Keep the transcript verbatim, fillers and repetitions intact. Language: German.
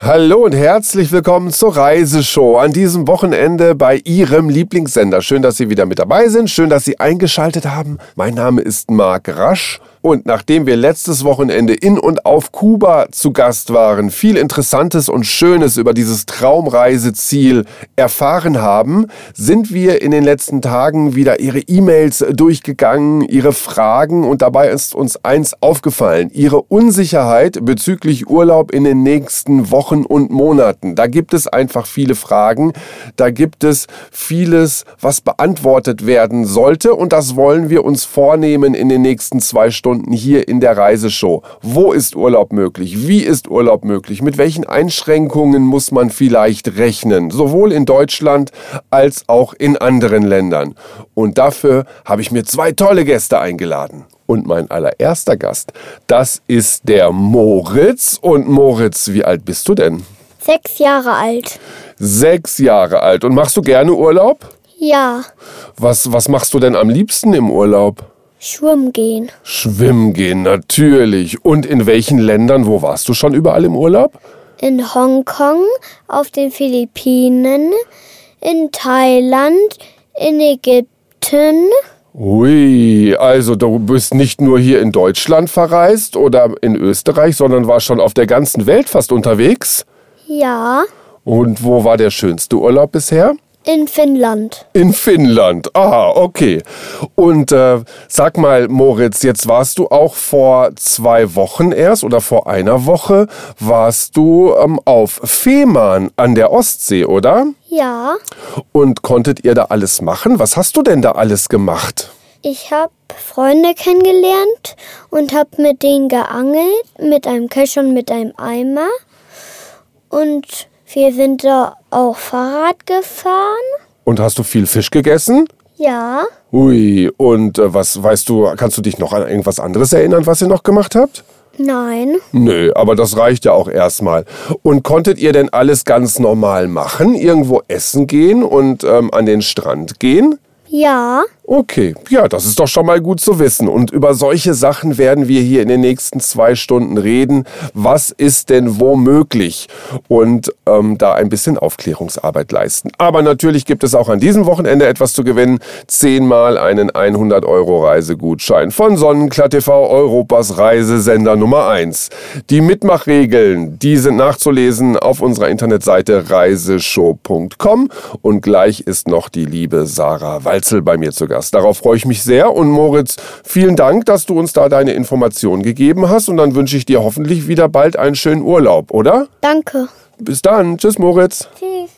Hallo und herzlich willkommen zur Reiseshow an diesem Wochenende bei Ihrem Lieblingssender. Schön, dass Sie wieder mit dabei sind, schön, dass Sie eingeschaltet haben. Mein Name ist Marc Rasch und nachdem wir letztes Wochenende in und auf Kuba zu Gast waren, viel Interessantes und Schönes über dieses Traumreiseziel erfahren haben, sind wir in den letzten Tagen wieder Ihre E-Mails durchgegangen, Ihre Fragen, und dabei ist uns eins aufgefallen: Ihre Unsicherheit bezüglich Urlaub in den nächsten Wochen und Monaten. Da gibt es einfach viele Fragen, da gibt es vieles, was beantwortet werden sollte, und das wollen wir uns vornehmen in den nächsten zwei Stunden hier in der Reiseshow. Wo ist Urlaub möglich? Wie ist Urlaub möglich? Mit welchen Einschränkungen muss man vielleicht rechnen? Sowohl in Deutschland als auch in anderen Ländern. Und dafür habe ich mir zwei tolle Gäste eingeladen. Und mein allererster Gast, das ist der Moritz. Und Moritz, wie alt bist du denn? Sechs Jahre alt. Sechs Jahre alt. Und machst du gerne Urlaub? Ja. Was, was machst du denn am liebsten im Urlaub? Schwimmen gehen. Schwimmen gehen, natürlich. Und in welchen Ländern, wo warst du schon überall im Urlaub? In Hongkong, auf den Philippinen, in Thailand, in Ägypten. Ui, also du bist nicht nur hier in Deutschland verreist oder in Österreich, sondern warst schon auf der ganzen Welt fast unterwegs? Ja. Und wo war der schönste Urlaub bisher? In Finnland. In Finnland, aha, okay. Und äh, sag mal, Moritz, jetzt warst du auch vor zwei Wochen erst oder vor einer Woche, warst du ähm, auf Fehmarn an der Ostsee, oder? Ja. Und konntet ihr da alles machen? Was hast du denn da alles gemacht? Ich habe Freunde kennengelernt und habe mit denen geangelt, mit einem Kescher und mit einem Eimer. Und wir sind da auch Fahrrad gefahren. Und hast du viel Fisch gegessen? Ja. Ui, und äh, was weißt du, kannst du dich noch an irgendwas anderes erinnern, was ihr noch gemacht habt? Nein. Nö, aber das reicht ja auch erstmal. Und konntet ihr denn alles ganz normal machen? Irgendwo essen gehen und ähm, an den Strand gehen? Ja. Okay, ja, das ist doch schon mal gut zu wissen. Und über solche Sachen werden wir hier in den nächsten zwei Stunden reden. Was ist denn wo möglich? Und ähm, da ein bisschen Aufklärungsarbeit leisten. Aber natürlich gibt es auch an diesem Wochenende etwas zu gewinnen. Zehnmal einen hundert Euro Reisegutschein von Sonnenklar T V, Europas Reisesender Nummer eins. Die Mitmachregeln, die sind nachzulesen auf unserer Internetseite reiseshow punkt com. Und gleich ist noch die liebe Sarah Walzel bei mir zu Gast. Darauf freue ich mich sehr. Und Moritz, vielen Dank, dass du uns da deine Informationen gegeben hast. Und dann wünsche ich dir hoffentlich wieder bald einen schönen Urlaub, oder? Danke. Bis dann. Tschüss, Moritz. Tschüss.